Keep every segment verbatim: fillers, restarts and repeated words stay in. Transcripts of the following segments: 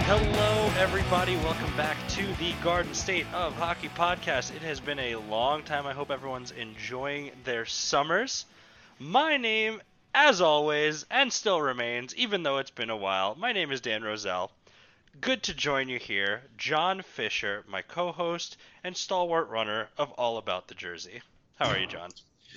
Hello, everybody. Welcome back to the Garden State of Hockey podcast. It has been a long time. I hope everyone's enjoying their summers. My name, as always, and still remains, even though it's been a while, my name is Dan Roselle. Good to join you here. John Fisher, my co-host and stalwart runner of All About the Jersey. How are you, John?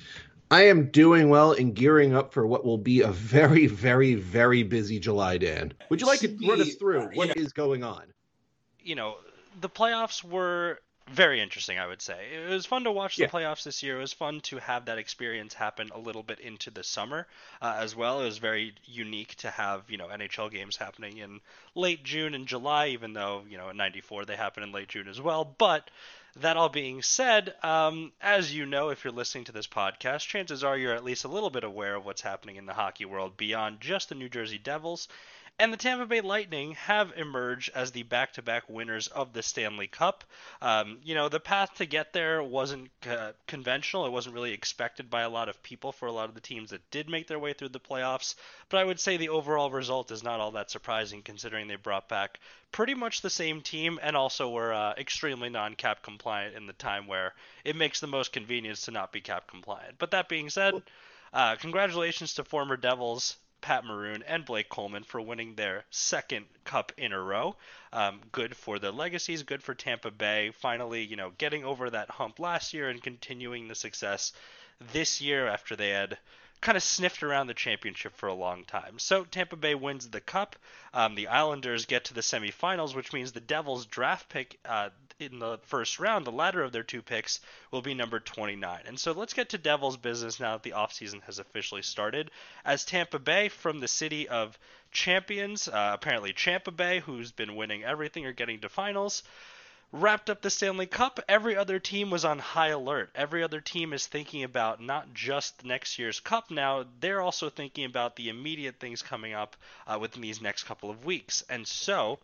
I am doing well and gearing up for what will be a very, very, very busy July, Dan. Would you like to run us through what is going on? You know, the playoffs were very interesting, I would say. It was fun to watch the Yeah. playoffs this year. It was fun to have that experience happen a little bit into the summer uh, as well. It was very unique to have, you know, N H L games happening in late June and July, even though, you know, in ninety-four they happen in late June as well. But that all being said, um, as you know, if you're listening to this podcast, chances are you're at least a little bit aware of what's happening in the hockey world beyond just the New Jersey Devils. And the Tampa Bay Lightning have emerged as the back-to-back winners of the Stanley Cup. Um, you know, the path to get there wasn't uh, conventional. It wasn't really expected by a lot of people for a lot of the teams that did make their way through the playoffs. But I would say the overall result is not all that surprising, considering they brought back pretty much the same team and also were uh, extremely non-cap compliant in the time where it makes the most convenience to not be cap compliant. But that being said, uh, congratulations to former Devils Pat Maroon and Blake Coleman for winning their second cup in a row. Um, good for their legacies, good for Tampa Bay. Finally, you know, getting over that hump last year and continuing the success this year after they had kind of sniffed around the championship for a long time. So Tampa Bay wins the cup. Um, the Islanders get to the semifinals, which means the Devils draft pick uh, in the first round, the latter of their two picks, will be number twenty-nine. And so let's get to Devils business now that the offseason has officially started. As Tampa Bay, from the city of champions, uh, apparently Champa Bay, who's been winning everything, are getting to finals, wrapped up the Stanley Cup. Every other team was on high alert. Every other team is thinking about not just next year's Cup now, they're also thinking about the immediate things coming up uh, within these next couple of weeks. And so,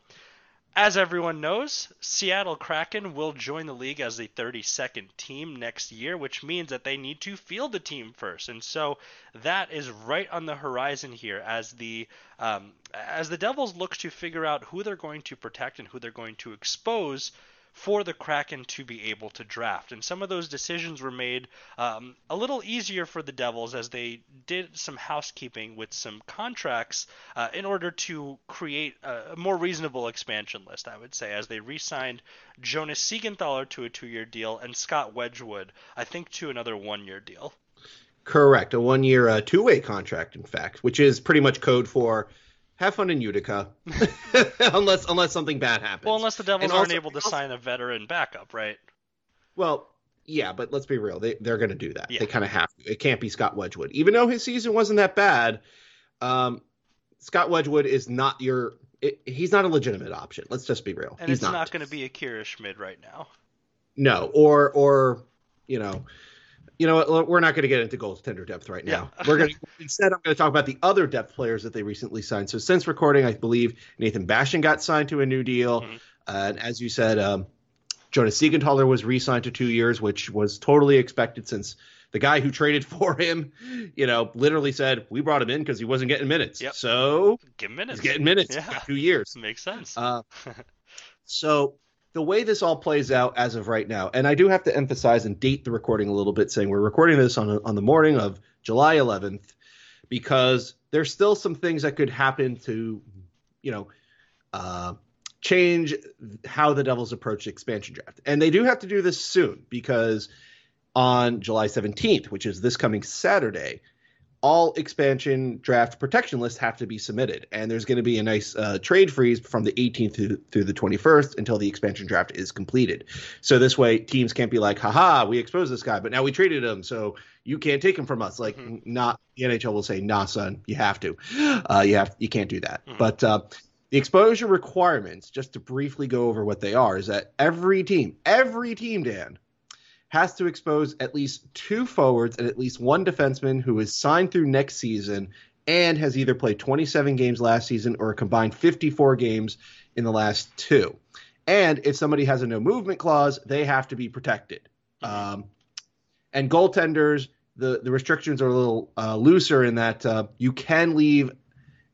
as everyone knows, Seattle Kraken will join the league as the thirty-second team next year, which means that they need to field a team first. And so that is right on the horizon here as the um, as the Devils look to figure out who they're going to protect and who they're going to expose for the Kraken to be able to draft. And some of those decisions were made um, a little easier for the Devils as they did some housekeeping with some contracts uh, in order to create a more reasonable expansion list, I would say, as they re-signed Jonas Siegenthaler to a two-year deal and Scott Wedgwood, I think, to another one-year deal. Correct. A one-year uh, two-way contract, in fact, which is pretty much code for have fun in Utica, unless unless something bad happens. Well, unless the Devils and aren't also, able to also, sign a veteran backup, right? Well, yeah, but let's be real. They, they're going to do that. Yeah. They kind of have to. It can't be Scott Wedgwood. Even though his season wasn't that bad, um, Scott Wedgwood is not your it, – he's not a legitimate option. Let's just be real. And he's it's not, not going to be Akira Schmid right now. No, or, or you know – You know what? We're not going to get into goaltender depth right now. Yeah. We're going to instead. I'm going to talk about the other depth players that they recently signed. So since recording, I believe Nathan Bastian got signed to a new deal, mm-hmm. uh, and as you said, um, Jonas Siegenthaler was re-signed to two years, which was totally expected since the guy who traded for him, you know, literally said we brought him in because he wasn't getting minutes. Yep. So give him minutes. He's getting minutes. Yeah. For two years Makes sense. Uh, so. The way this all plays out as of right now, and I do have to emphasize and date the recording a little bit, saying we're recording this on on the morning of July eleventh, because there's still some things that could happen to, you know, uh, change how the Devils approach the expansion draft. And they do have to do this soon, because on July seventeenth, which is this coming Saturday, all expansion draft protection lists have to be submitted. And there's going to be a nice uh, trade freeze from the eighteenth through, through the twenty-first until the expansion draft is completed. So this way teams can't be like, haha, we exposed this guy, but now we traded him, so you can't take him from us. Like, mm-hmm. not the N H L will say, nah, son, you have to. Uh, you have you can't do that. Mm-hmm. But uh, the exposure requirements, just to briefly go over what they are, is that every team, every team, Dan, has to expose at least two forwards and at least one defenseman who is signed through next season and has either played twenty-seven games last season or a combined fifty-four games in the last two. And if somebody has a no movement clause, they have to be protected. Mm-hmm. Um, and goaltenders, the, the restrictions are a little uh, looser in that uh, you can leave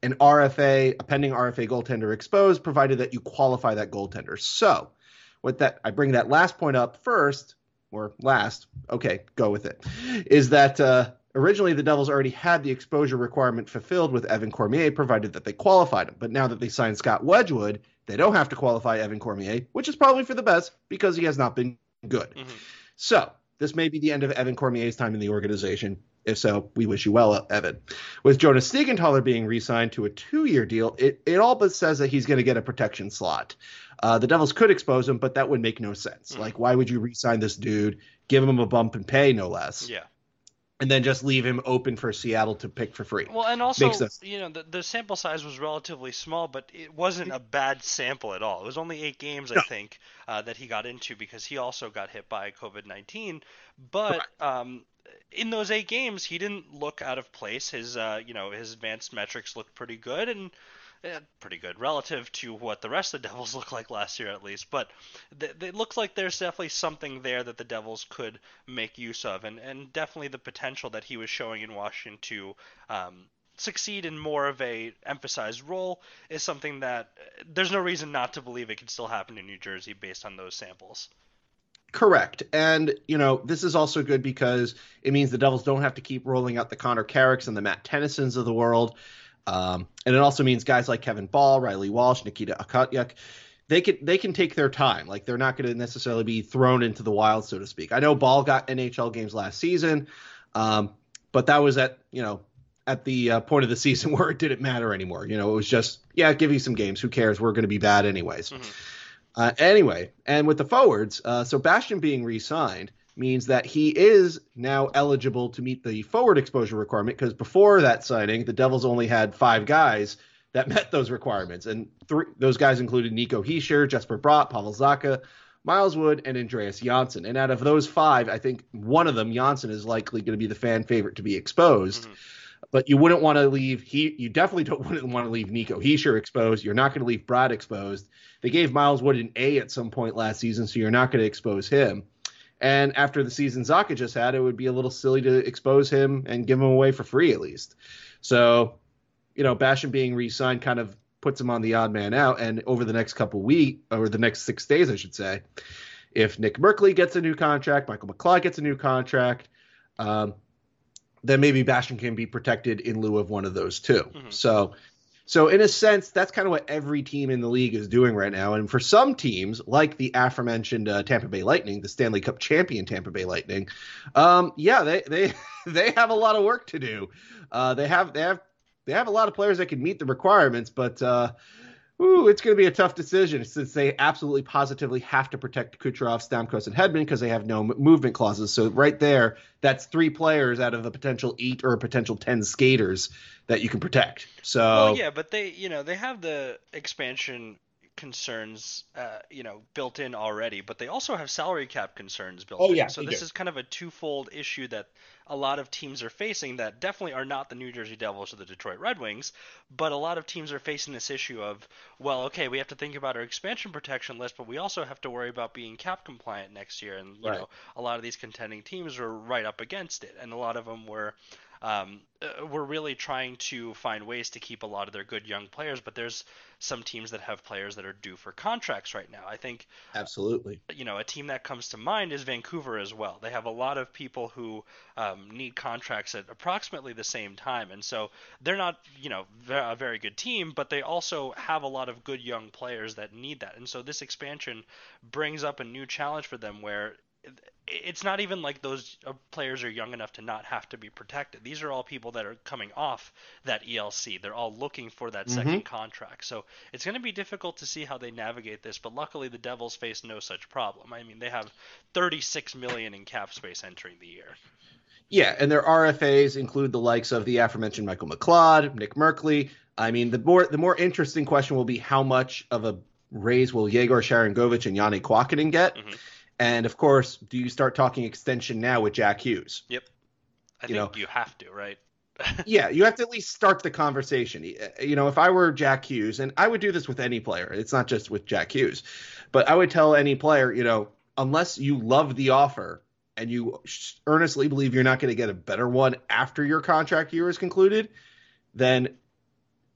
an R F A, a pending R F A goaltender exposed, provided that you qualify that goaltender. So, with that, I bring that last point up first, or last, okay, go with it, is that uh, originally the Devils already had the exposure requirement fulfilled with Evan Cormier, provided that they qualified him. But now that they signed Scott Wedgwood, they don't have to qualify Evan Cormier, which is probably for the best because he has not been good. Mm-hmm. So, this may be the end of Evan Cormier's time in the organization. If so, we wish you well, Evan. With Jonas Siegenthaler being re-signed to a two-year deal, it, it all but says that he's going to get a protection slot. Uh, the Devils could expose him, but that would make no sense. Mm-hmm. Like, why would you re-sign this dude, give him a bump in pay, no less? Yeah. And then just leave him open for Seattle to pick for free. Well, and also, you know, the, the sample size was relatively small, but it wasn't a bad sample at all. It was only eight games, no. I think, uh, that he got into because he also got hit by COVID nineteen. But um, in those eight games, he didn't look out of place. His, uh, you know, his advanced metrics looked pretty good, and eh, pretty good relative to what the rest of the Devils looked like last year, at least. But th- it looks like there's definitely something there that the Devils could make use of, and, and definitely the potential that he was showing in Washington to um, succeed in more of a emphasized role is something that there's no reason not to believe it could still happen in New Jersey based on those samples. Correct. And, you know, this is also good because it means the Devils don't have to keep rolling out the Connor Carricks and the Matt Tennysons of the world. Um, and it also means guys like Kevin Ball, Riley Walsh, Nikita Akutyuk, they can they can take their time. Like, they're not going to necessarily be thrown into the wild, so to speak. I know Ball got N H L games last season, um, but that was at, you know, at the uh, point of the season where it didn't matter anymore. You know, it was just, yeah, give you some games. Who cares? We're going to be bad anyways. Mm-hmm. Uh, anyway, and with the forwards, uh, so Bastian being re-signed means that he is now eligible to meet the forward exposure requirement, because before that signing, the Devils only had five guys that met those requirements. And three, those guys included Nico Hischier, Jesper Bratt, Pavel Zacha, Miles Wood, and Andreas Janssen. And out of those five, I think one of them, Janssen, is likely going to be the fan favorite to be exposed. Mm-hmm. But you wouldn't want to leave he you definitely don't wouldn't want to leave Nico Hischier exposed. You're not going to leave Bratt exposed. They gave Miles Wood an A at some point last season, so you're not going to expose him. And after the season Zacha just had, it would be a little silly to expose him and give him away for free at least. So, you know, Bastian being re-signed kind of puts him on the odd man out. And over the next couple weeks, or the next six days, I should say, if Nick Merkley gets a new contract, Michael McLeod gets a new contract, um, then maybe Bastian can be protected in lieu of one of those two. Mm-hmm. So, so in a sense, that's kind of what every team in the league is doing right now. And for some teams, like the aforementioned uh, Tampa Bay Lightning, the Stanley Cup champion Tampa Bay Lightning, um, yeah, they they they have a lot of work to do. Uh, they have they have they have a lot of players that can meet the requirements, but uh, ooh, it's going to be a tough decision since they absolutely positively have to protect Kucherov, Stamkos, and Hedman because they have no m- movement clauses. So right there, that's three players out of a potential eight or a potential ten skaters that you can protect. So well, yeah, but they, you know, they have the expansion concerns, uh, you know, built in already, but they also have salary cap concerns built oh, in. Yeah, so this do. is kind of a twofold issue that a lot of teams are facing that definitely are not the New Jersey Devils or the Detroit Red Wings, but a lot of teams are facing this issue of, well, okay, we have to think about our expansion protection list, but we also have to worry about being cap compliant next year. And, you right. know, a lot of these contending teams were right up against it, and a lot of them were Um, uh, we're really trying to find ways to keep a lot of their good young players, but there's some teams that have players that are due for contracts right now. I think absolutely, you know, a team that comes to mind is Vancouver as well. They have a lot of people who um, need contracts at approximately the same time, and so they're not, you know, a very good team, but they also have a lot of good young players that need that. And so this expansion brings up a new challenge for them where it's not even like those players are young enough to not have to be protected. These are all people that are coming off that E L C. They're all looking for that second mm-hmm. contract. So it's going to be difficult to see how they navigate this, but luckily the Devils face no such problem. I mean, they have thirty-six million dollars in cap space entering the year. Yeah, and their R F As include the likes of the aforementioned Michael McLeod, Nick Merkley. I mean, the more the more interesting question will be how much of a raise will Yegor Sharangovich and Yanni Kuokkanen get? Mm-hmm. And, of course, do you start talking extension now with Jack Hughes? Yep. I you think know, you have to, right? Yeah, you have to at least start the conversation. You know, if I were Jack Hughes, and I would do this with any player, it's not just with Jack Hughes, but I would tell any player, you know, unless you love the offer and you earnestly believe you're not going to get a better one after your contract year is concluded, then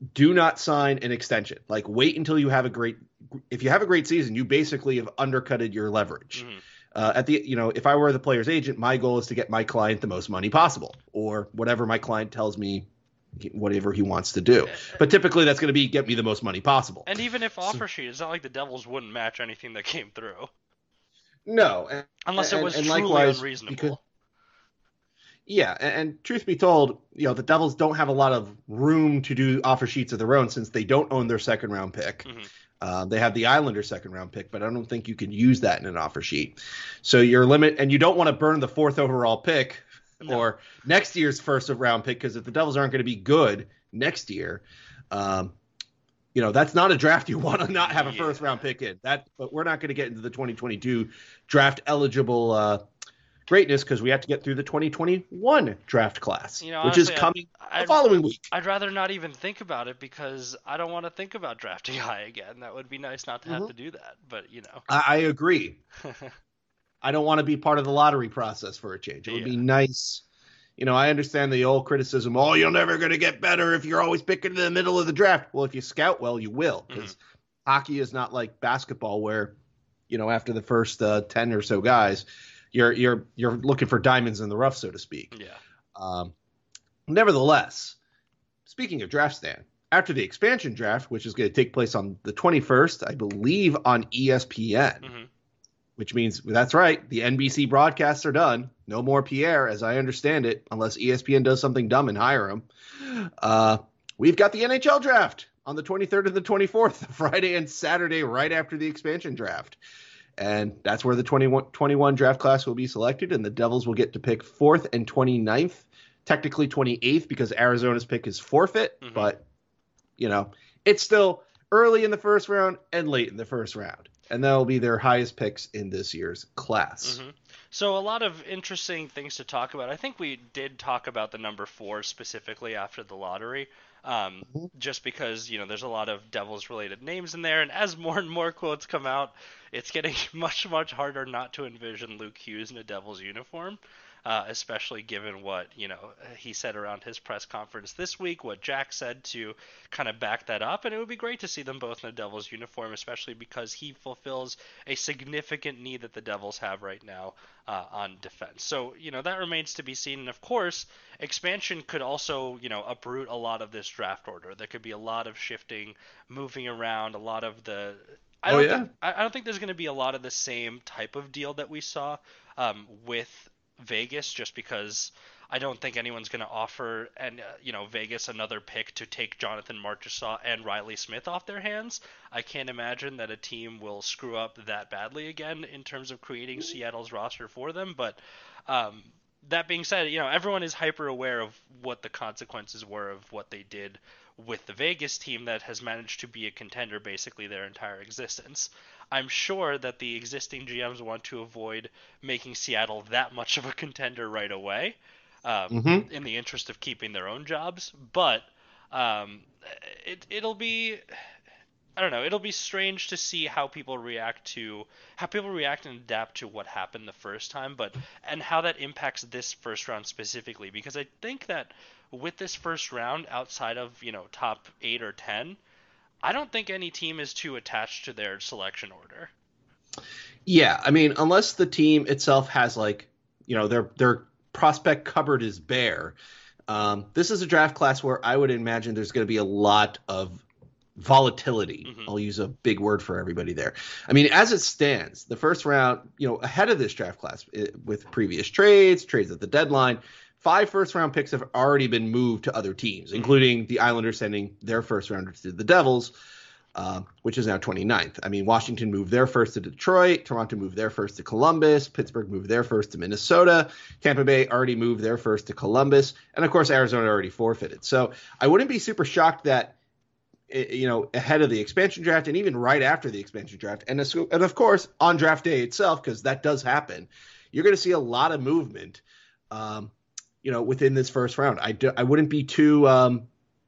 do not sign an extension. Like, wait until you have a great – if you have a great season, you basically have undercutted your leverage. Mm-hmm. Uh, at the you know, if I were the player's agent, my goal is to get my client the most money possible, or whatever my client tells me, whatever he wants to do. But typically, that's going to be get me the most money possible. And even if offer sheet, it's not like the Devils wouldn't match anything that came through. No, and, unless it was and, truly and likewise, unreasonable. Because, yeah, and, and truth be told, you know, the Devils don't have a lot of room to do offer sheets of their own since they don't own their second round pick. Mm-hmm. Uh, they have the Islanders second round pick, but I don't think you can use that in an offer sheet. So your limit, and you don't want to burn the fourth overall pick no. or next year's first round pick, because if the Devils aren't going to be good next year, um, you know, that's not a draft you want to not have a yeah. first round pick in. That, but we're not going to get into the twenty twenty-two draft eligible uh, greatness because we have to get through the twenty twenty-one draft class, you know, which honestly, is coming I'd, the following week. I'd rather not even think about it because I don't want to think about drafting high again. That would be nice not to have mm-hmm. to do that, but you know. I, I agree. I don't want to be part of the lottery process for a change. It would yeah. be nice. You know, I understand the old criticism, oh, you're never going to get better if you're always picking in the middle of the draft. Well, if you scout well, you will, because mm-hmm. hockey is not like basketball where, you know, after the first uh, ten or so guys, You're you're you're looking for diamonds in the rough, so to speak. Yeah. Um, nevertheless, speaking of draft, Stan, after the expansion draft, which is going to take place on the twenty-first, I believe, on E S P N, mm-hmm. which means that's right, the N B C broadcasts are done. No more Pierre, as I understand it, unless E S P N does something dumb and hire him. Uh, we've got the N H L draft on the twenty-third and the twenty-fourth, Friday and Saturday, right after the expansion draft. And that's where the twenty-one, twenty-one draft class will be selected, and the Devils will get to pick fourth and twenty-ninth, technically twenty-eighth because Arizona's pick is forfeit, mm-hmm. but, you know, it's still early in the first round and late in the first round, and that will be their highest picks in this year's class. Mm-hmm. So a lot of interesting things to talk about. I think we did talk about the number four specifically after the lottery. Um, just because, you know, there's a lot of Devils-related names in there, and as more and more quotes come out, it's getting much, much harder not to envision Luke Hughes in a Devils uniform, uh, especially given what, you know, he said around his press conference this week, what Jack said to kind of back that up, and it would be great to see them both in a Devils uniform, especially because he fulfills a significant need that the Devils have right now uh, on defense. So, you know, that remains to be seen, and of course, expansion could also, you know, uproot a lot of this draft order. There could be a lot of shifting, moving around, a lot of the... I don't, oh, yeah? think, I don't think there's going to be a lot of the same type of deal that we saw um, with Vegas, just because I don't think anyone's going to offer and uh, you know Vegas another pick to take Jonathan Marchessault and Riley Smith off their hands. I can't imagine that a team will screw up that badly again in terms of creating Seattle's roster for them. But um, that being said, you know everyone is hyper aware of what the consequences were of what they did with the Vegas team that has managed to be a contender basically their entire existence. I'm sure that the existing G Ms want to avoid making Seattle that much of a contender right away, um, mm-hmm. in the interest of keeping their own jobs. But um, it it'll be, I don't know, it'll be strange to see how people react to how people react and adapt to what happened the first time, but and how that impacts this first round specifically, because I think that with this first round, outside of, you know, top eight or ten, I don't think any team is too attached to their selection order. Yeah, I mean, unless the team itself has, like, you know, their their prospect cupboard is bare. Um, this is a draft class where I would imagine there's going to be a lot of volatility. Mm-hmm. I'll use a big word for everybody there. I mean, as it stands, the first round, you know, ahead of this draft class, it, with previous trades, trades at the deadline, five first-round picks have already been moved to other teams, including the Islanders sending their first-rounder to the Devils, uh, which is now twenty-ninth. I mean, Washington moved their first to Detroit. Toronto moved their first to Columbus. Pittsburgh moved their first to Minnesota. Tampa Bay already moved their first to Columbus. And, of course, Arizona already forfeited. So I wouldn't be super shocked that, you know, ahead of the expansion draft and even right after the expansion draft, and, and of course, on draft day itself, because that does happen, you're going to see a lot of movement um, you know, within this first round. I, do, I wouldn't be too um,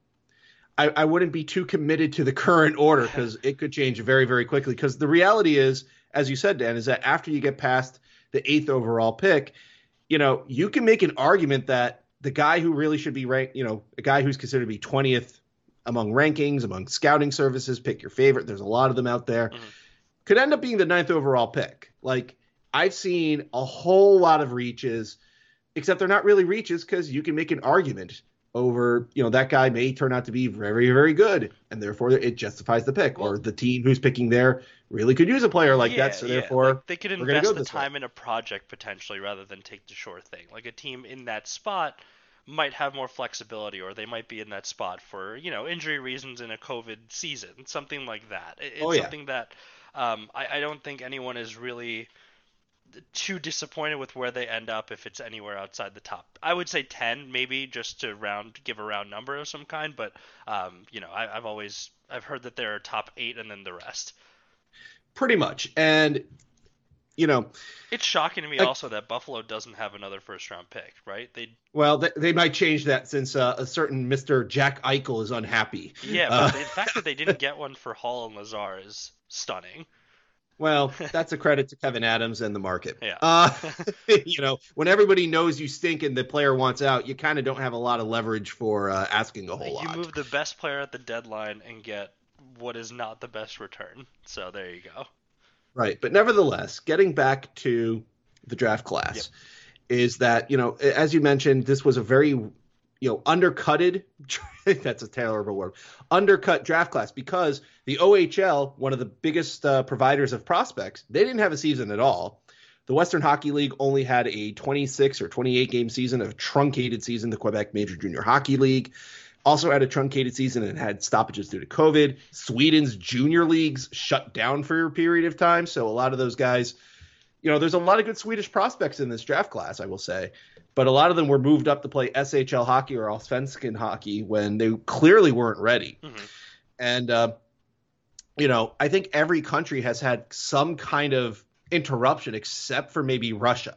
I, I wouldn't be too committed to the current order because it could change very, very quickly. Because the reality is, as you said, Dan, is that after you get past the eighth overall pick, you know, you can make an argument that the guy who really should be ranked, you know, a guy who's considered to be twentieth among rankings, among scouting services, pick your favorite. There's a lot of them out there. Mm-hmm. Could end up being the ninth overall pick. Like, I've seen a whole lot of reaches, except they're not really reaches because you can make an argument over, you know, that guy may turn out to be very, very good, and therefore it justifies the pick. Well, or the team who's picking there really could use a player like yeah, that, so yeah. therefore like they could we're gonna invest go the this way. time in a project potentially rather than take the sure thing. Like a team in that spot might have more flexibility, or they might be in that spot for, you know, injury reasons in a COVID season, something like that. It's oh, yeah. something that um, I, I don't think anyone is really too disappointed with where they end up if it's anywhere outside the top. I would say ten, maybe, just to round, give a round number of some kind. But um, you know, I, I've always I've heard that there are top eight and then the rest. Pretty much, and you know, it's shocking to me like, also that Buffalo doesn't have another first round pick, right? They well, they, they might change that since uh, a certain Mister Jack Eichel is unhappy. Yeah, uh, but the fact that they didn't get one for Hall and Lazar is stunning. Well, that's a credit to Kevin Adams and the market. Yeah. Uh, you know, when everybody knows you stink and the player wants out, you kind of don't have a lot of leverage for uh, asking a whole you lot. You move the best player at the deadline and get what is not the best return. So there you go. Right. But nevertheless, getting back to the draft class yep. is that, you know, as you mentioned, this was a very, you know, undercutted, that's a terrible word, undercut draft class because the O H L, one of the biggest uh, providers of prospects, they didn't have a season at all. The Western Hockey League only had a twenty-six or twenty-eight game season, a truncated season. The Quebec Major Junior Hockey League also had a truncated season and had stoppages due to COVID. Sweden's junior leagues shut down for a period of time. So a lot of those guys, you know, there's a lot of good Swedish prospects in this draft class, I will say. But a lot of them were moved up to play S H L hockey or Allsvenskan hockey when they clearly weren't ready. Mm-hmm. And, uh, you know, I think every country has had some kind of interruption except for maybe Russia.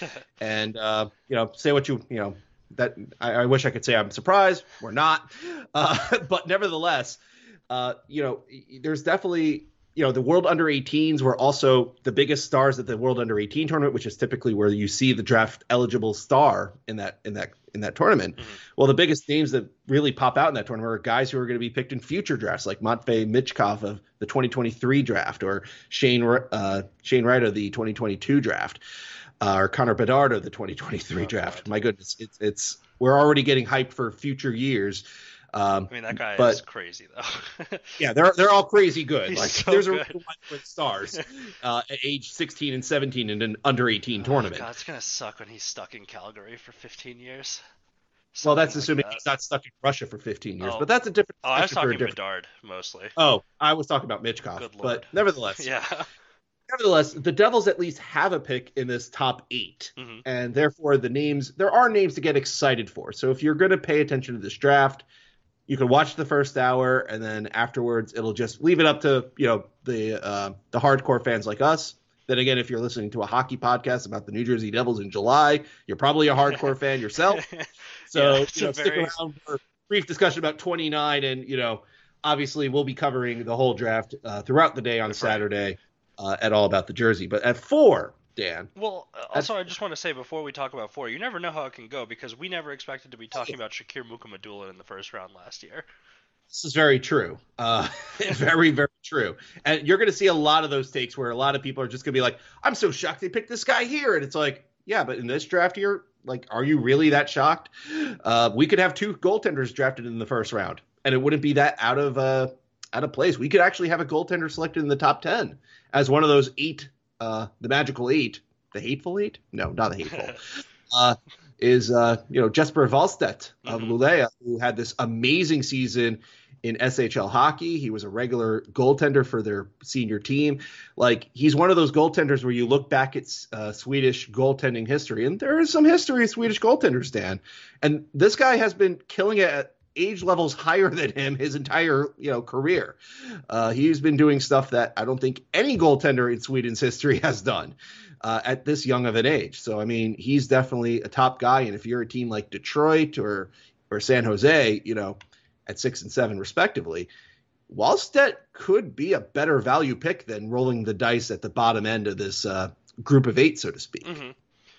and, uh, you know, say what you, you know, that I, I wish I could say I'm surprised. We're not. Uh, but nevertheless, uh, you know, there's definitely, you know, the World Under eighteens were also the biggest stars at the World Under eighteen tournament, which is typically where you see the draft eligible star in that in that in that tournament. Mm-hmm. Well, the biggest names that really pop out in that tournament are guys who are going to be picked in future drafts, like Matvei Michkov of the twenty twenty-three draft, or Shane uh, Shane Wright of the twenty twenty-two draft, uh, or Connor Bedard of the twenty twenty-three oh, draft. God. My goodness, it's it's we're already getting hyped for future years. Um, I mean, that guy but, is crazy, though. yeah, they're they're all crazy good. He's like so there's good. a reason why they're stars uh, at age sixteen and seventeen in an under eighteen oh, tournament. God, it's gonna suck when he's stuck in Calgary for fifteen years. Something well, that's like assuming that. he's not stuck in Russia for fifteen years, oh. but that's a different. Oh, I was talking different... Bedard mostly. Oh, I was talking about Michkov. Good Lord. But nevertheless, yeah. Nevertheless, the Devils at least have a pick in this top eight, mm-hmm. and therefore the names there are names to get excited for. So if you're going to pay attention to this draft, you can watch the first hour, and then afterwards it'll just leave it up to you know the uh, the hardcore fans like us. Then again, if you're listening to a hockey podcast about the New Jersey Devils in July, you're probably a hardcore fan yourself. So yeah, you know, stick very... around for a brief discussion about twenty-nine, and you know, obviously we'll be covering the whole draft uh, throughout the day on That's Saturday right. uh, at All About the Jersey. But at four, Dan. Well, also I just want to say before we talk about four, you never know how it can go because we never expected to be talking about Shakir Mukhamadullin in the first round last year. This is very true. Uh, very, very true. And you're going to see a lot of those takes where a lot of people are just going to be like, I'm so shocked they picked this guy here. And it's like, yeah, but in this draft here, like, are you really that shocked? Uh, we could have two goaltenders drafted in the first round, and it wouldn't be that out of uh, out of place. We could actually have a goaltender selected in the top ten as one of those eight, uh, the magical eight, the hateful eight? No, not the hateful. uh, is, uh, you know, Jesper Wallstedt of mm-hmm. Luleå, who had this amazing season in S H L hockey. He was a regular goaltender for their senior team. Like, he's one of those goaltenders where you look back at uh, Swedish goaltending history, and there is some history of Swedish goaltenders, Dan. And this guy has been killing it at age levels higher than him his entire, you know, career. Uh, he's been doing stuff that I don't think any goaltender in Sweden's history has done uh, at this young of an age. So, I mean, he's definitely a top guy. And if you're a team like Detroit or or San Jose, you know, at six and seven respectively, Wallstedt could be a better value pick than rolling the dice at the bottom end of this uh, group of eight, so to speak. Mm-hmm.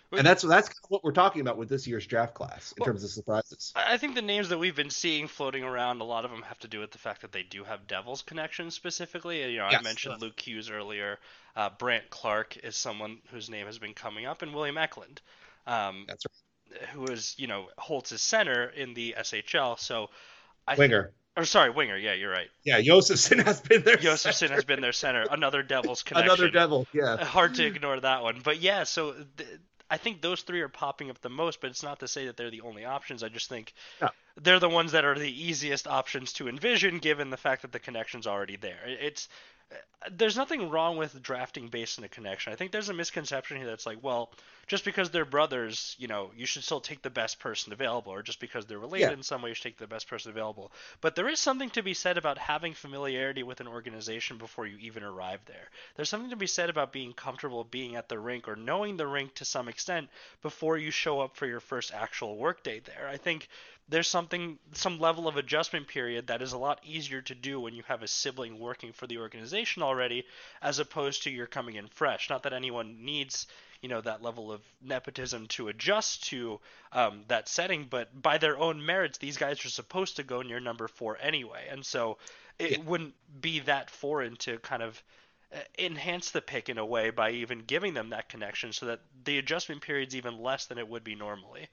And that's that's kind of what we're talking about with this year's draft class in Well, terms of surprises. I think the names that we've been seeing floating around, a lot of them have to do with the fact that they do have Devils connections specifically. You know, I Yes. mentioned Luke Hughes earlier. Uh, Brant Clark is someone whose name has been coming up, and William Eklund, um, That's who is, you know, holds his center in the S H L. So I right. think, Winger. or sorry, winger. Yeah, you're right. Yeah, Josefson has been there. Josefson has been their center. Another Devils connection. Another Devil, yeah. Hard to ignore that one. But yeah, so th- I think those three are popping up the most, but it's not to say that they're the only options. I just think No. they're the ones that are the easiest options to envision given the fact that the connection's already there. It's there's nothing wrong with drafting based on a connection. I think there's a misconception here that's like, well, just because they're brothers, you know, you should still take the best person available, or just because they're related Yeah. in some way, you should take the best person available. But there is something to be said about having familiarity with an organization before you even arrive there. There's something to be said about being comfortable being at the rink or knowing the rink to some extent before you show up for your first actual workday there. I think there's something, some level of adjustment period that is a lot easier to do when you have a sibling working for the organization already, as opposed to you're coming in fresh. Not that anyone needs, you know, that level of nepotism to adjust to um, that setting, but by their own merits, these guys are supposed to go near number four anyway, and so it Yeah. wouldn't be that foreign to kind of uh, enhance the pick in a way by even giving them that connection, so that the adjustment period's even less than it would be normally.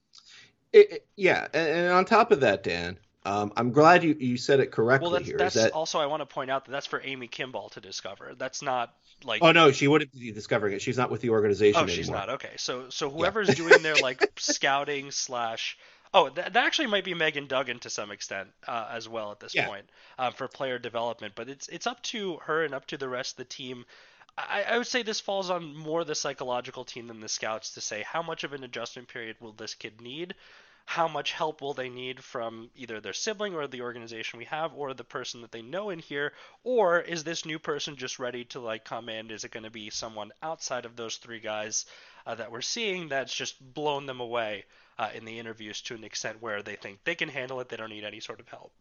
It, it- yeah, and, and on top of that, Dan, um, I'm glad you, you said it correctly Well, that's here. that's Is that also, I want to point out that that's for Amy Kimball to discover. That's not like oh no, she wouldn't be discovering it. She's not with the organization oh anymore. she's not okay. So so Yeah. whoever's doing their like scouting slash oh that, that actually might be Megan Duggan to some extent uh, as well at this Yeah. point uh, for player development. But it's it's up to her and up to the rest of the team. I, I would say this falls on more the psychological team than the scouts to say how much of an adjustment period will this kid need, how much help will they need from either their sibling or the organization we have or the person that they know in here, or is this new person just ready to like come in? Is it going to be someone outside of those three guys uh, that we're seeing that's just blown them away uh, in the interviews to an extent where they think they can handle it, they don't need any sort of help?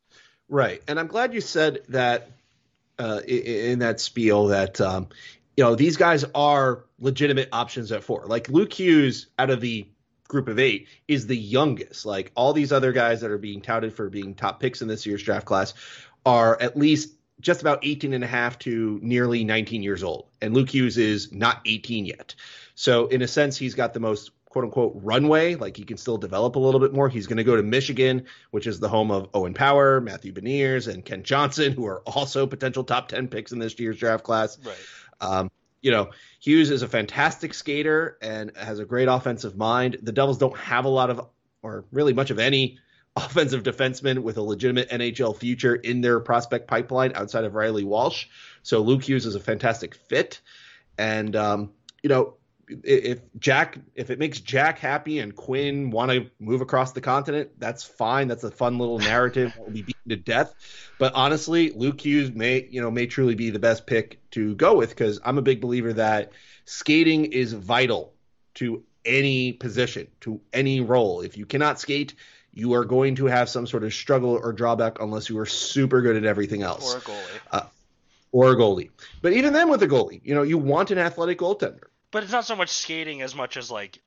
Right, and I'm glad you said that uh, i- in that spiel that um, you know these guys are legitimate options at four. Like Luke Hughes, out of the group of eight, is the youngest. Like all these other guys that are being touted for being top picks in this year's draft class are at least just about eighteen and a half to nearly nineteen years old. And Luke Hughes is not eighteen yet. So in a sense, he's got the most quote unquote runway. Like he can still develop a little bit more. He's going to go to Michigan, which is the home of Owen Power, Matthew Beniers, and Ken Johnson, who are also potential top ten picks in this year's draft class. Right. Um, you know, Hughes is a fantastic skater and has a great offensive mind. The Devils don't have a lot of, or really much of any, offensive defensemen with a legitimate N H L future in their prospect pipeline outside of Riley Walsh. So Luke Hughes is a fantastic fit. And, um, you know, if Jack, if it makes Jack happy and Quinn want to move across the continent, that's fine. That's a fun little narrative that will be beaten to death. But honestly, Luke Hughes may, you know, may truly be the best pick to go with, because I'm a big believer that skating is vital to any position, to any role. If you cannot skate, you are going to have some sort of struggle or drawback unless you are super good at everything else. Or a goalie. Uh, or a goalie. But even then with a goalie, you know, you want an athletic goaltender. But it's not so much skating as much as like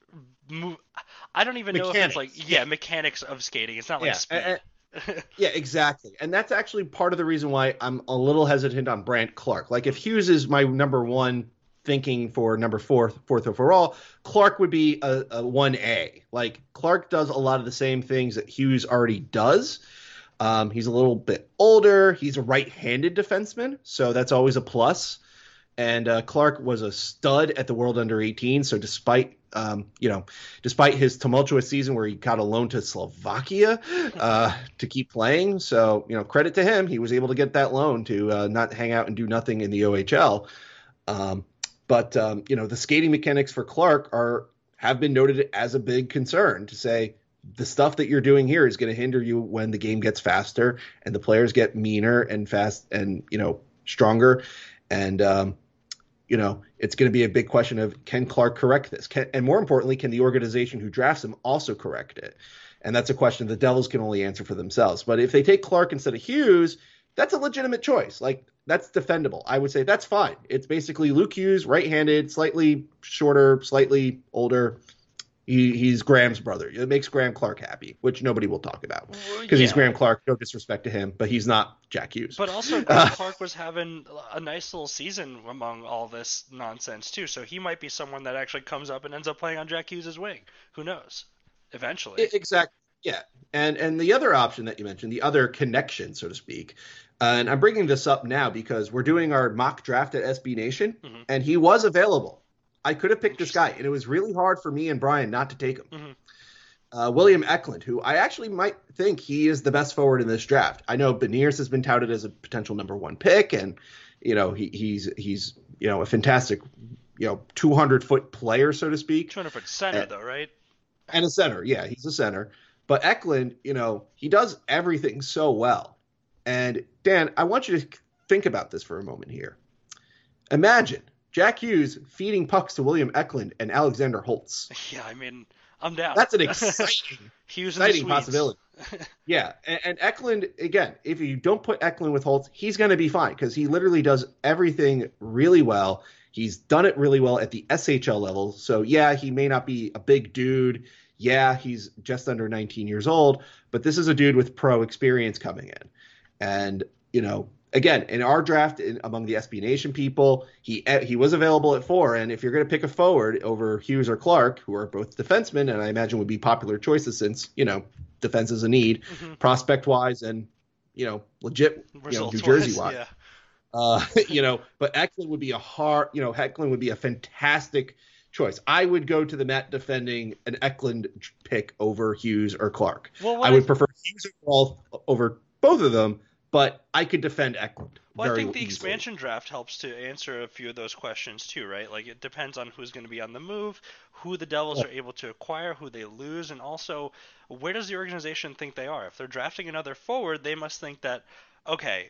move. I don't even know if it's Mechanics. like yeah, mechanics of skating. It's not like Yeah, speed. and- Yeah, exactly. And that's actually part of the reason why I'm a little hesitant on Brant Clark. Like if Hughes is my number one thinking for number four, fourth overall, Clark would be a, a one A. Like Clark does a lot of the same things that Hughes already does. Um, he's a little bit older. He's a right-handed defenseman, so that's always a plus. And uh, Clark was a stud at the World Under eighteen. So despite, um, you know, despite his tumultuous season where he got a loan to Slovakia uh, to keep playing, so you know, credit to him, he was able to get that loan to uh, not hang out and do nothing in the O H L. Um, but um, you know, the skating mechanics for Clark are have been noted as a big concern. To say the stuff that you're doing here is going to hinder you when the game gets faster and the players get meaner and fast and you know stronger and um, you know, it's going to be a big question of can Clark correct this? Can, and more importantly, can the organization who drafts him also correct it? And that's a question the Devils can only answer for themselves. But if they take Clark instead of Hughes, that's a legitimate choice. Like that's defendable. I would say that's fine. It's basically Luke Hughes, right-handed, slightly shorter, slightly older. He, he's Graham's brother. It makes Graham Clark happy, which nobody will talk about because Well, yeah. he's Graham Clark. No disrespect to him, but he's not Jack Hughes. But also, Graham Clark was having a nice little season among all this nonsense too. So he might be someone that actually comes up and ends up playing on Jack Hughes' wing. Who knows? Eventually. Exactly. Yeah. And and the other option that you mentioned, the other connection, so to speak, uh, and I'm bringing this up now because we're doing our mock draft at S B Nation, mm-hmm. and he was available. I could have picked this guy, and it was really hard for me and Brian not to take him. Mm-hmm. Uh, William Eklund, who I actually might think he is the best forward in this draft. I know Beniers has been touted as a potential number one pick, and you know he, he's he's you know a fantastic you know two hundred foot player, so to speak. two hundred foot center, and, though, right? And a center, yeah, he's a center. But Eklund, you know, he does everything so well. And Dan, I want you to think about this for a moment here. Imagine Jack Hughes feeding pucks to William Eklund and Alexander Holtz. Yeah, I mean, I'm down. That's an exciting, Hughes exciting possibility. Yeah, and, and Eklund, again, if you don't put Eklund with Holtz, he's going to be fine because he literally does everything really well. He's done it really well at the S H L level. So, yeah, he may not be a big dude. Yeah, he's just under nineteen years old, but this is a dude with pro experience coming in. And, you know, again, in our draft in, among the S B Nation people, he he was available at four. And if you're going to pick a forward over Hughes or Clark, who are both defensemen, and I imagine would be popular choices since, you know, defense is a need, mm-hmm. prospect-wise and, you know, legit, you know, New Jersey-wise. Yeah. Uh, you know, but Eklund would be a hard, you know, Eklund would be a fantastic choice. I would go to the mat defending an Eklund pick over Hughes or Clark. Well, I would I, prefer Hughes or over both of them, but I could defend Eklund. Well, very I think the easily. Expansion draft helps to answer a few of those questions too, right? Like it depends on who's going to be on the move, who the Devils yeah. are able to acquire, who they lose, and also where does the organization think they are? If they're drafting another forward, they must think that, okay,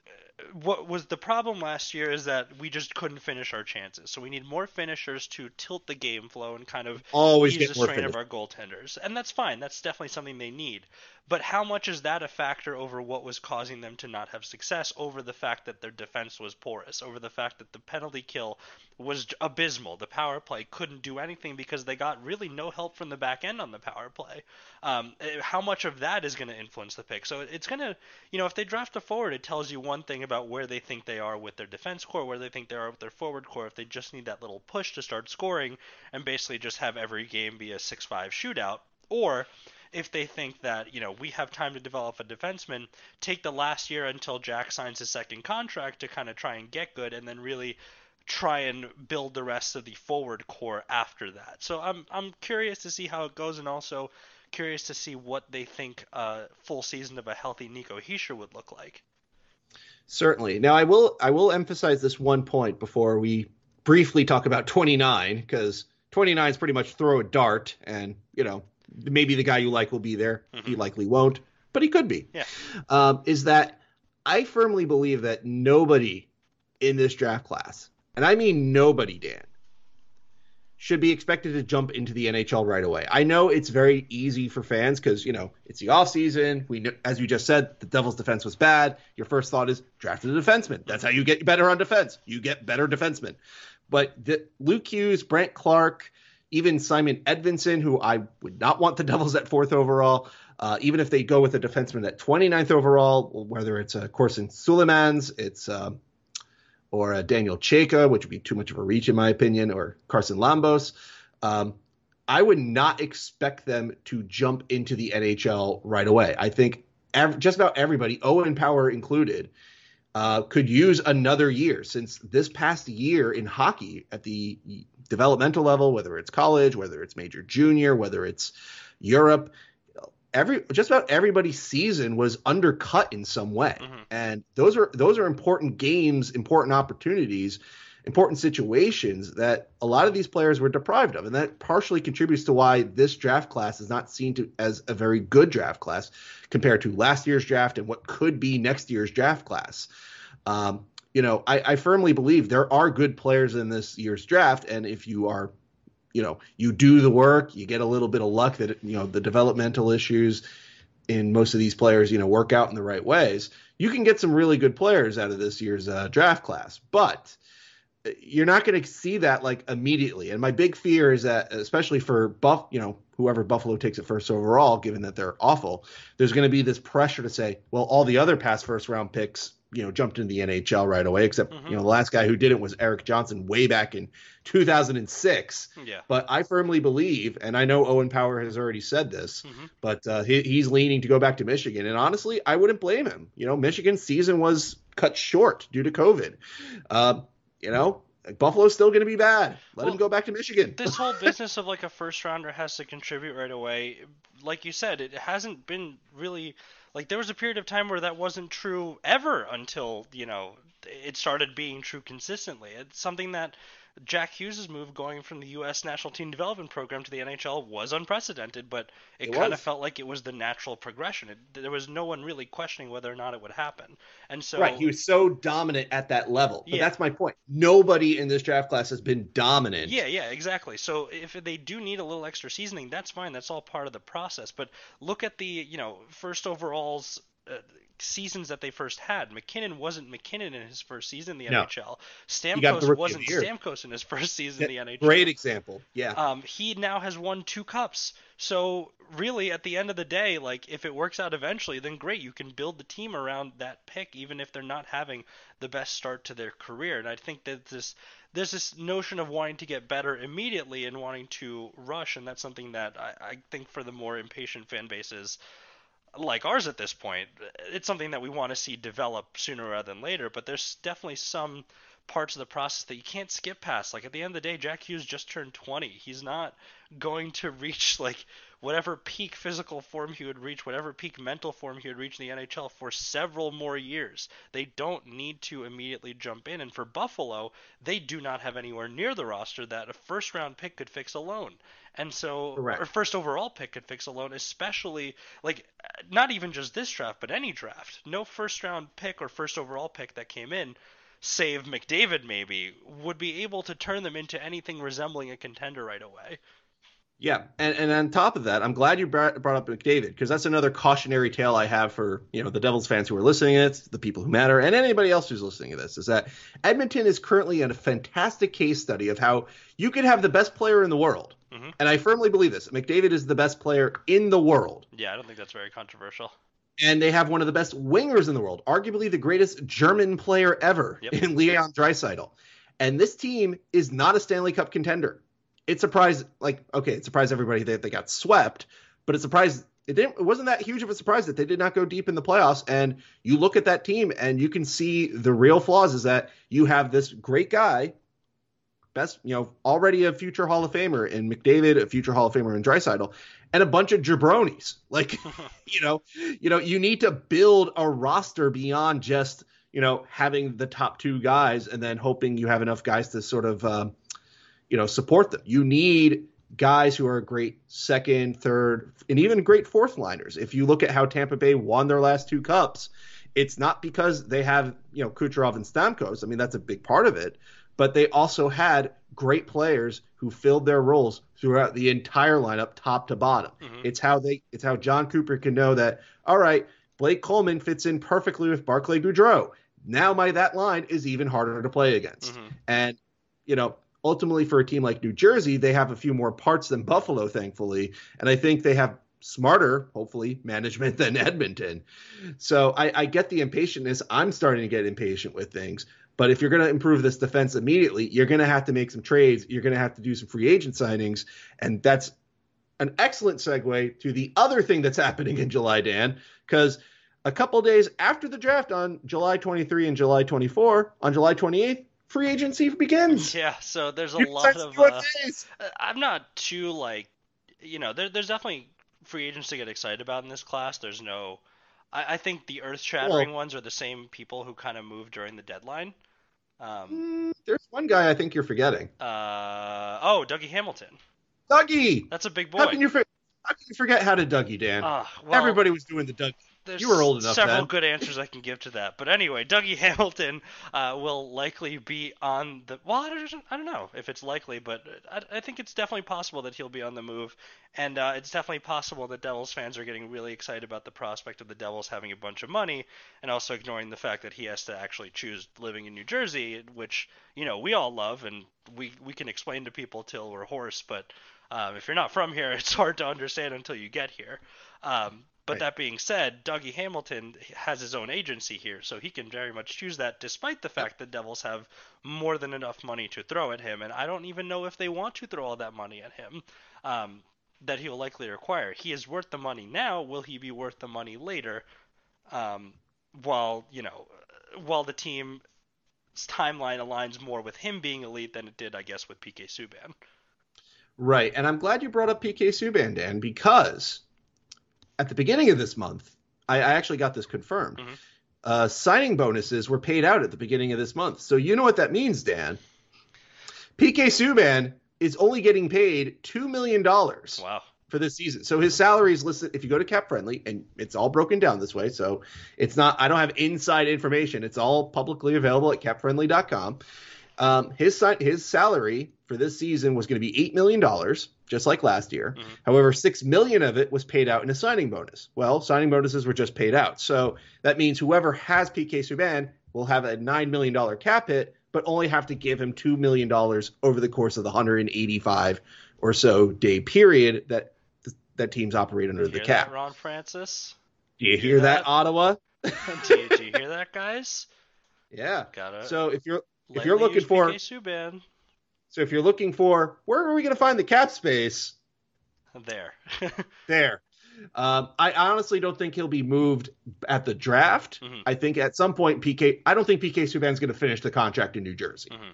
what was the problem last year is that we just couldn't finish our chances. So we need more finishers to tilt the game flow and kind of Always ease the strain finish. of our goaltenders. And that's fine. That's definitely something they need. But how much is that a factor over what was causing them to not have success, over the fact that their defense was porous, over the fact that the penalty kill was abysmal? The power play couldn't do anything because they got really no help from the back end on the power play. Um, how much of that is going to influence the pick? So it's going to, you know, if they draft a forward, it tells you one thing about where they think they are with their defense core, where they think they are with their forward core, if they just need that little push to start scoring and basically just have every game be a six five shootout, or if they think that, you know, we have time to develop a defenseman, take the last year until Jack signs his second contract to kind of try and get good, and then really try and build the rest of the forward core after that. So I'm I'm curious to see how it goes, and also curious to see what they think a full season of a healthy Nico Hischier would look like. Certainly. Now I will I will emphasize this one point before we briefly talk about twenty-nine, because twenty-nine is pretty much throw a dart, and you know, maybe the guy you like will be there. Mm-hmm. He likely won't, but he could be. Yeah. Um, is that I firmly believe that nobody in this draft class, and I mean nobody, Dan, should be expected to jump into the N H L right away. I know it's very easy for fans because, you know, it's the offseason. We know, as you just said, the Devils' defense was bad. Your first thought is draft a defenseman. That's how you get better on defense. You get better defensemen. But the, Luke Hughes, Brent Clark, even Simon Edvinsson, who I would not want the Devils at fourth overall, uh, even if they go with a defenseman at twenty-ninth overall, whether it's a uh, Corson Sulemans, it's uh, or a Daniel Chayka, which would be too much of a reach in my opinion, or Carson Lambos, um, I would not expect them to jump into the N H L right away. I think ev- just about everybody, Owen Power included, uh, could use another year, since this past year in hockey at the developmental level, whether it's college, whether it's major junior, whether it's Europe, every just about everybody's season was undercut in some way. Mm-hmm. And those are those are important games, important opportunities, important situations that a lot of these players were deprived of. And that partially contributes to why this draft class is not seen to as a very good draft class compared to last year's draft and what could be next year's draft class. Um, you know, I, I firmly believe there are good players in this year's draft. And if you are, you know, you do the work, you get a little bit of luck that, you know, the developmental issues, in most of these players, you know, work out in the right ways, you can get some really good players out of this year's uh, draft class. But you're not going to see that like immediately. And my big fear is that, especially for Buff, you know, whoever Buffalo takes it first overall, given that they're awful, there's going to be this pressure to say, well, all the other past first round picks, you know, jumped into the N H L right away, except, mm-hmm. you know, the last guy who did it was Eric Johnson way back in two thousand six. Yeah. But I firmly believe, and I know Owen Power has already said this, mm-hmm. but uh, he, he's leaning to go back to Michigan. And honestly, I wouldn't blame him. You know, Michigan's season was cut short due to COVID. Uh, you know, Buffalo's still going to be bad. Let well, him go back to Michigan. This whole business of like a first rounder has to contribute right away. Like you said, it hasn't been really like there was a period of time where that wasn't true ever until, you know, it started being true consistently. It's something that Jack Hughes' move going from the U S National Team Development Program to the N H L was unprecedented, but it, it kind of felt like it was the natural progression. It, there was no one really questioning whether or not it would happen. And so, right, he was so dominant at that level. But yeah. that's my point. Nobody in this draft class has been dominant. Yeah, yeah, exactly. So if they do need a little extra seasoning, that's fine. That's all part of the process. But look at the, you know, first overalls uh, seasons that they first had. McKinnon wasn't McKinnon in his first season in the no. N H L. Stamkos wasn't Stamkos in his first season yeah, in the N H L. Great example. Yeah. Um, he now has won two cups. So really, at the end of the day, like if it works out eventually, then great. You can build the team around that pick, even if they're not having the best start to their career. And I think that this there's this notion of wanting to get better immediately and wanting to rush, and that's something that I, I think for the more impatient fan bases like ours at this point, it's something that we want to see develop sooner rather than later, but there's definitely some parts of the process that you can't skip past. Like at the end of the day, Jack Hughes just turned twenty. He's not going to reach like whatever peak physical form he would reach, whatever peak mental form he would reach in the N H L for several more years. They don't need to immediately jump in. And for Buffalo, they do not have anywhere near the roster that a first round pick could fix alone. And so, Correct. or first overall pick could fix alone, especially like not even just this draft, but any draft. No first round pick or first overall pick that came in, save McDavid maybe, would be able to turn them into anything resembling a contender right away. Yeah, and, and on top of that, I'm glad you brought, brought up McDavid, because that's another cautionary tale I have for, you know, the Devils fans who are listening to it, the people who matter, and anybody else who's listening to this, is that Edmonton is currently in a fantastic case study of how you could have the best player in the world. Mm-hmm. And I firmly believe this. McDavid is the best player in the world. Yeah, I don't think that's very controversial. And they have one of the best wingers in the world, arguably the greatest German player ever, yep. in Leon Draisaitl. And this team is not a Stanley Cup contender. It surprised, like, okay, it surprised everybody that they got swept, but it surprised, it didn't, it wasn't that huge of a surprise that they did not go deep in the playoffs. And you look at that team and you can see the real flaws is that you have this great guy, best, you know, already a future Hall of Famer in McDavid, a future Hall of Famer in Draisaitl, and a bunch of jabronis. Like, you know, you know, you need to build a roster beyond just, you know, having the top two guys and then hoping you have enough guys to sort of, um, you know, support them. You need guys who are great second, third, and even great fourth liners. If you look at how Tampa Bay won their last two cups, it's not because they have, you know, Kucherov and Stamkos. I mean, that's a big part of it, but they also had great players who filled their roles throughout the entire lineup, top to bottom. Mm-hmm. It's how they, it's how John Cooper can know that, all right, Blake Coleman fits in perfectly with Barclay Goodrow. Now my, that line is even harder to play against. Mm-hmm. And, you know, ultimately, for a team like New Jersey, they have a few more parts than Buffalo, thankfully. And I think they have smarter, hopefully, management than Edmonton. So I, I get the impatientness. I'm starting to get impatient with things. But if you're going to improve this defense immediately, you're going to have to make some trades. You're going to have to do some free agent signings. And that's an excellent segue to the other thing that's happening in July, Dan, because a couple days after the draft on July twenty-third and July twenty-fourth, on July twenty-eighth, free agency begins. Yeah, so there's a you lot of. Uh, I'm not too like, you know, there, there's definitely free agents to get excited about in this class. There's no, I, I think the earth-shattering well, ones are the same people who kind of moved during the deadline. Um, there's one guy I think you're forgetting. Uh oh, Dougie Hamilton. Dougie, that's a big boy. How can you, for, how can you forget how to Dougie, Dan? Uh, well, Everybody was doing the Dougie. there's You were old enough several then. good answers I can give to that. But anyway, Dougie Hamilton uh, will likely be on the. Well, I don't, I don't know if it's likely, but I, I think it's definitely possible that he'll be on the move, and uh, it's definitely possible that Devils fans are getting really excited about the prospect of the Devils having a bunch of money, and also ignoring the fact that he has to actually choose living in New Jersey, which you know we all love, and we we can explain to people till we're hoarse, but um, if you're not from here, it's hard to understand until you get here. Um, but Right. that being said, Dougie Hamilton has his own agency here, so he can very much choose that, despite the Yep. fact that Devils have more than enough money to throw at him, and I don't even know if they want to throw all that money at him. Um, that he'll likely require. He is worth the money now. Will he be worth the money later? Um, while you know, while the team's timeline aligns more with him being elite than it did, I guess, with P K Subban. Right. And I'm glad you brought up P K Subban, Dan, because at the beginning of this month, I, I actually got this confirmed. Mm-hmm. Uh, signing bonuses were paid out at the beginning of this month. So you know what that means, Dan. P K Subban is only getting paid two million dollars Wow. for this season. So his salary is listed, if you go to Cap Friendly, and it's all broken down this way. So it's not, I don't have inside information. It's all publicly available at cap friendly dot com. Um, his his salary for this season was going to be eight million dollars, just like last year. Mm-hmm. However, six million dollars of it was paid out in a signing bonus. Well, signing bonuses were just paid out. So that means whoever has P K Subban will have a nine million dollars cap hit, but only have to give him two million dollars over the course of the one hundred eighty-five or so day period that that teams operate under Do you the hear cap. that, Ron Francis? Do you hear hear that, that? Ottawa? do, you, do you hear that, guys? Yeah. Gotta So if you're if lightly you're looking use for P K Subban. so if you're looking for where are we going to find the cap space? There. There. Um, I honestly don't think he'll be moved at the draft. Mm-hmm. I think at some point P K. I don't think P K Subban's going to finish the contract in New Jersey. Mm-hmm.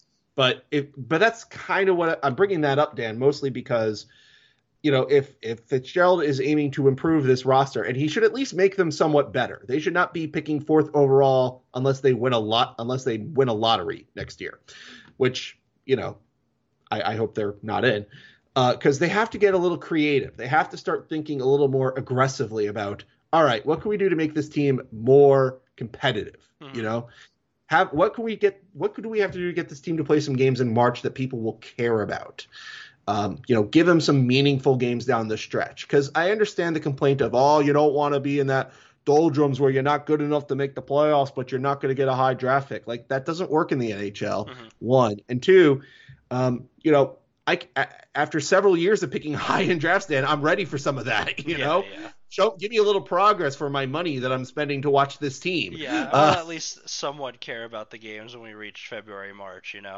But if but that's kind of what I'm bringing that up, Dan, mostly because you know if if Fitzgerald is aiming to improve this roster, and he should at least make them somewhat better. They should not be picking fourth overall unless they win a lot unless they win a lottery next year, which you know I, I hope they're not in. Because uh, they have to get a little creative. They have to start thinking a little more aggressively about, all right, what can we do to make this team more competitive? Mm-hmm. You know, have what can we get? What could we have to do to get this team to play some games in March that people will care about? Um, you know, give them some meaningful games down the stretch. Because I understand the complaint of, oh, you don't want to be in that doldrums where you're not good enough to make the playoffs, but you're not going to get a high draft pick. Like that doesn't work in the N H L. Mm-hmm. One and two, um, you know. I, after several years of picking high in draft stand, I'm ready for some of that. You yeah, know, yeah. Show, give me a little progress for my money that I'm spending to watch this team. Yeah, I'll uh, at least somewhat care about the games when we reach February, March. You know.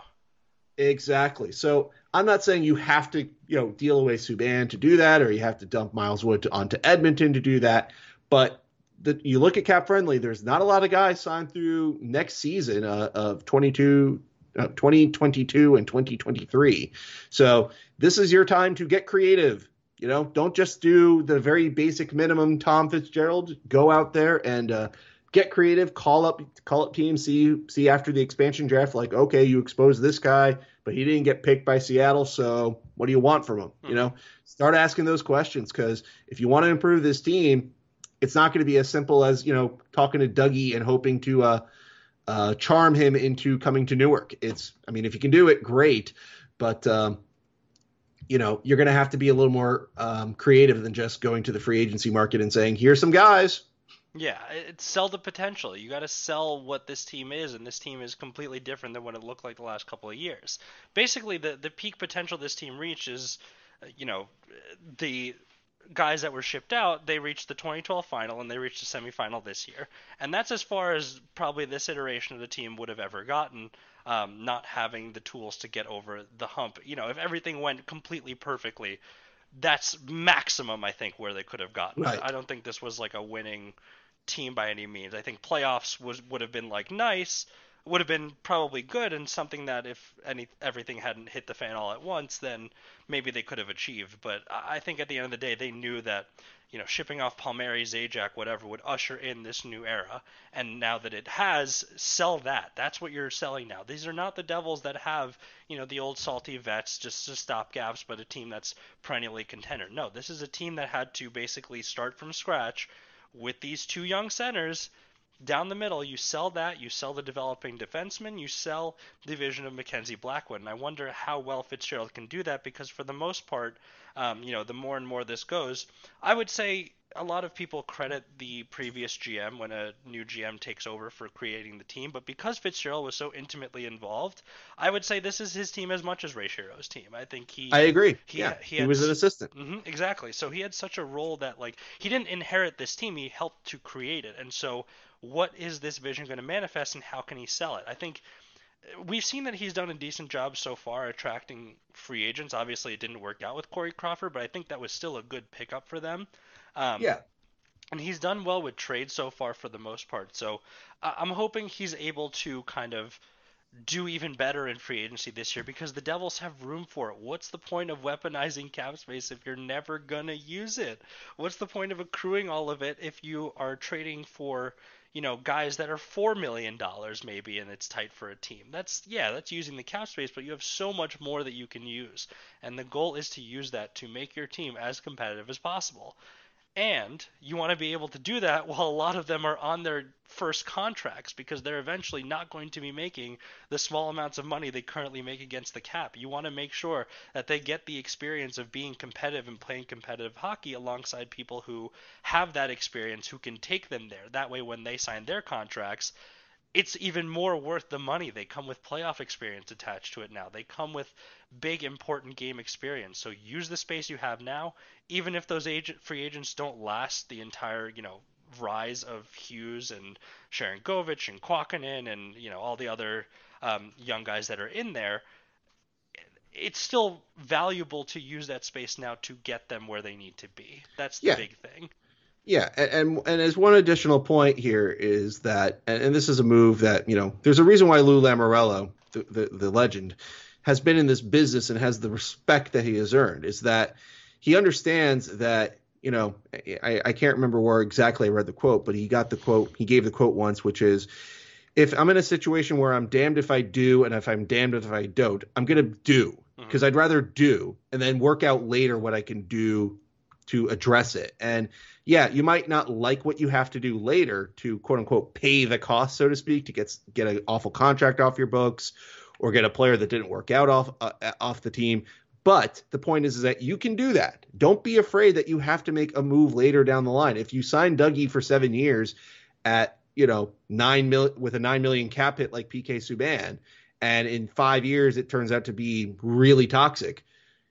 Exactly. So I'm not saying you have to, you know, deal away Subban to do that, or you have to dump Miles Wood to, onto Edmonton to do that. But the, you look at Cap Friendly, there's not a lot of guys signed through next season uh, of twenty-two. Uh, twenty twenty-two and twenty twenty-three. So this is your time to get creative. You know, don't just do the very basic minimum Tom Fitzgerald. Go out there and uh, get creative. Call up, call up teams. See, see after the expansion draft, like, okay, you exposed this guy, but he didn't get picked by Seattle. So what do you want from him? Mm-hmm. You know, start asking those questions, because if you want to improve this team, it's not going to be as simple as, you know, talking to Dougie and hoping to, uh, Uh, charm him into coming to Newark. It's, I mean, if you can do it, great, but um, you know, you're going to have to be a little more um, creative than just going to the free agency market and saying, "Here's some guys." Yeah, it's sell the potential. You got to sell what this team is, and this team is completely different than what it looked like the last couple of years. Basically, the the peak potential this team reaches, you know, the guys that were shipped out, they reached the twenty twelve final and they reached the semifinal this year, and that's as far as probably this iteration of the team would have ever gotten, um, not having the tools to get over the hump. You know, if everything went completely perfectly, that's maximum, I think, where they could have gotten. Right. I don't think this was like a winning team by any means. I think playoffs was would have been like nice, would have been probably good, and something that if any everything hadn't hit the fan all at once, then maybe they could have achieved. But I think at the end of the day, they knew that, you know, shipping off Palmieri, Zajac, whatever, would usher in this new era. And now that it has, sell that. That's what you're selling now. These are not the Devils that have, you know, the old salty vets just to stop gaps, but a team that's perennially contender. No, this is a team that had to basically start from scratch with these two young centers down the middle, you sell that, you sell the developing defenseman, you sell the vision of Mackenzie Blackwood. And I wonder how well Fitzgerald can do that, because for the most part, um, you know, the more and more this goes, I would say a lot of people credit the previous G M when a new G M takes over for creating the team, but because Fitzgerald was so intimately involved, I would say this is his team as much as Ray Shero's team. I think he. I agree. He, yeah, he, he had, was an assistant. Mm-hmm, exactly. So he had such a role that, like, he didn't inherit this team; he helped to create it. And so, what is this vision going to manifest, and how can he sell it? I think we've seen that he's done a decent job so far attracting free agents. Obviously, it didn't work out with Corey Crawford, but I think that was still a good pickup for them. Um, yeah. And he's done well with trade so far for the most part. So uh, I'm hoping he's able to kind of do even better in free agency this year, because the Devils have room for it. What's the point of weaponizing cap space if you're never going to use it? What's the point of accruing all of it if you are trading for, you know, guys that are four million dollars maybe, and it's tight for a team? That's, yeah, that's using the cap space, but you have so much more that you can use. And the goal is to use that to make your team as competitive as possible. And you want to be able to do that while a lot of them are on their first contracts, because they're eventually not going to be making the small amounts of money they currently make against the cap. You want to make sure that they get the experience of being competitive and playing competitive hockey alongside people who have that experience, who can take them there. That way, when they sign their contracts, it's even more worth the money. They come with playoff experience attached to it now. They come with big, important game experience. So use the space you have now, even if those agent free agents don't last the entire, you know, rise of Hughes and Sharangovich and Kuokkanen and, you know, all the other um, young guys that are in there. It's still valuable to use that space now to get them where they need to be. That's the yeah. big thing. Yeah, and, and and as one additional point here is that, and, and this is a move that, you know, there's a reason why Lou Lamoriello, the, the the legend, has been in this business and has the respect that he has earned, is that he understands that, you know, I, I can't remember where exactly I read the quote, but he got the quote, he gave the quote once, which is, if I'm in a situation where I'm damned if I do and if I'm damned if I don't, I'm going to do, because mm-hmm. I'd rather do and then work out later what I can do to address it. And yeah, you might not like what you have to do later to, quote unquote, pay the cost, so to speak, to get get an awful contract off your books or get a player that didn't work out off uh, off the team. But the point is, is that you can do that. Don't be afraid that you have to make a move later down the line. If you sign Dougie for seven years at, you know, nine mil with a nine million cap hit like P K Subban, and in five years it turns out to be really toxic,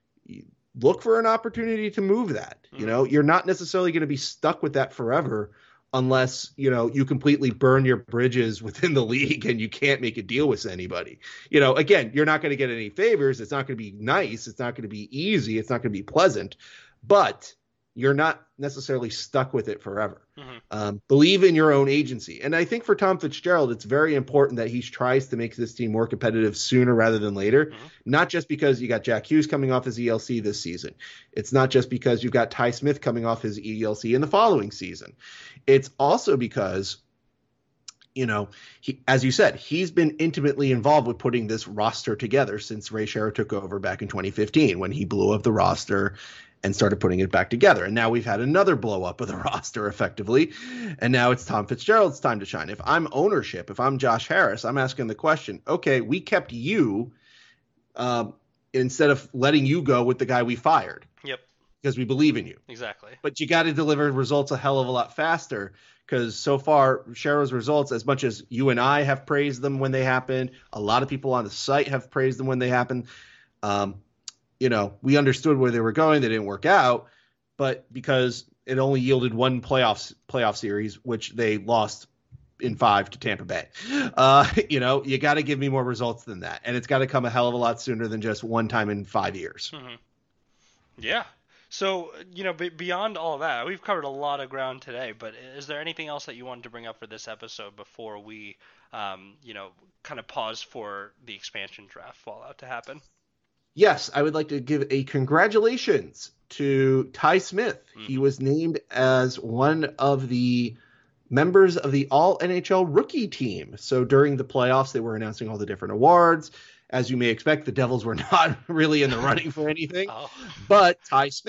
look for an opportunity to move that. You know, you're not necessarily going to be stuck with that forever unless, you know, you completely burn your bridges within the league and you can't make a deal with anybody. You know, again, you're not going to get any favors. It's not going to be nice. It's not going to be easy. It's not going to be pleasant, but you're not necessarily stuck with it forever. Mm-hmm. Um, believe in your own agency. And I think for Tom Fitzgerald, it's very important that he tries to make this team more competitive sooner rather than later. Mm-hmm. Not just because you got Jack Hughes coming off his E L C this season. It's not just because you've got Ty Smith coming off his E L C in the following season. It's also because, you know, he, as you said, he's been intimately involved with putting this roster together since Ray Shero took over back in twenty fifteen when he blew up the roster and started putting it back together. And now we've had another blow up of the roster effectively. And now it's Tom Fitzgerald's time to shine. If I'm ownership, if I'm Josh Harris, I'm asking the question, okay, we kept you um, instead of letting you go with the guy we fired. Yep. Because we believe in you. Exactly. But you got to deliver results a hell of a lot faster, because so far Shero's results, as much as you and I have praised them when they happened, a lot of people on the site have praised them when they happened. Um, You know, we understood where they were going. They didn't work out, but because it only yielded one playoffs playoff series, which they lost in five to Tampa Bay. Uh, you know, you got to give me more results than that, and it's got to come a hell of a lot sooner than just one time in five years. Mm-hmm. Yeah. So, you know, b- beyond all that, we've covered a lot of ground today, but is there anything else that you wanted to bring up for this episode before we, um, you know, kind of pause for the expansion draft fallout to happen? Yes, I would like to give a congratulations to Ty Smith. Mm-hmm. He was named as one of the members of the All N H L rookie team. So during the playoffs, they were announcing all the different awards. As you may expect, the Devils were not really in the running for anything. Oh. But Ty Smith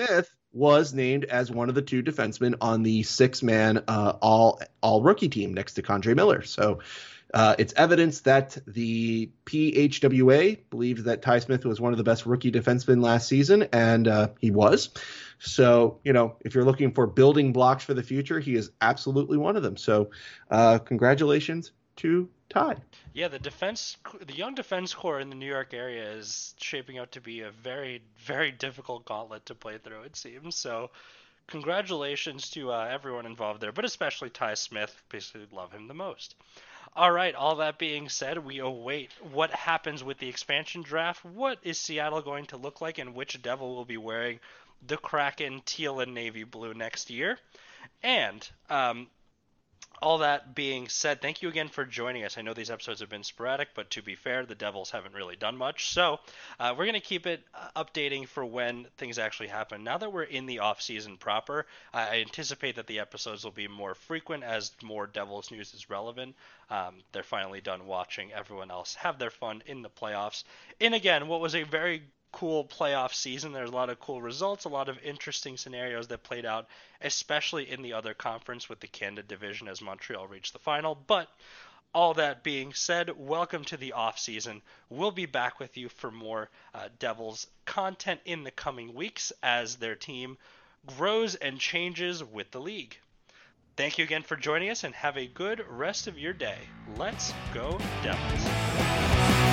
was named as one of the two defensemen on the six-man uh, all all rookie team next to K'Andre Miller. So uh, it's evidence that the P H W A believes that Ty Smith was one of the best rookie defensemen last season, and uh, he was. So, you know, if you're looking for building blocks for the future, he is absolutely one of them. So uh, congratulations to Ty. Yeah, the defense, the young defense core in the New York area is shaping out to be a very, very difficult gauntlet to play through, it seems. So congratulations to uh, everyone involved there, but especially Ty Smith. Basically love him the most. All right, all that being said, we await what happens with the expansion draft. What is Seattle going to look like, and which Devil will be wearing the Kraken teal and navy blue next year? And um, all that being said, thank you again for joining us. I know these episodes have been sporadic, but to be fair, the Devils haven't really done much. So uh, we're going to keep it uh, updating for when things actually happen. Now that we're in the off-season proper, I anticipate that the episodes will be more frequent as more Devils news is relevant. Um, they're finally done watching everyone else have their fun in the playoffs. And again, what was a very cool playoff season. There's a lot of cool results, a lot of interesting scenarios that played out, especially in the other conference with the Canada division as Montreal reached the final. But all that being said, welcome to the off season. We'll be back with you for more uh, Devils content in the coming weeks as their team grows and changes with the league. Thank you again for joining us, and have a good rest of your day. Let's go Devils.